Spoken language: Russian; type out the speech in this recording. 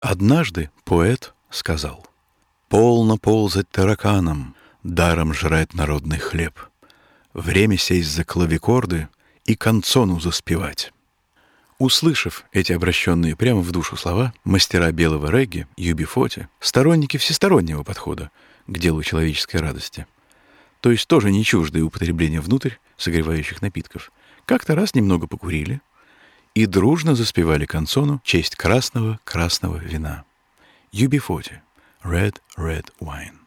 Однажды поэт сказал: «Полно ползать тараканом, даром жрать народный хлеб. Время сесть за клавикорды и канцону заспевать». Услышав эти обращенные прямо в душу слова, мастера белого регги, UB40, сторонники всестороннего подхода к делу человеческой радости, то есть тоже не чуждые употребления внутрь согревающих напитков, как-то раз немного покурили и дружно заспевали канцону в честь красного вина. UB40. Red Wine.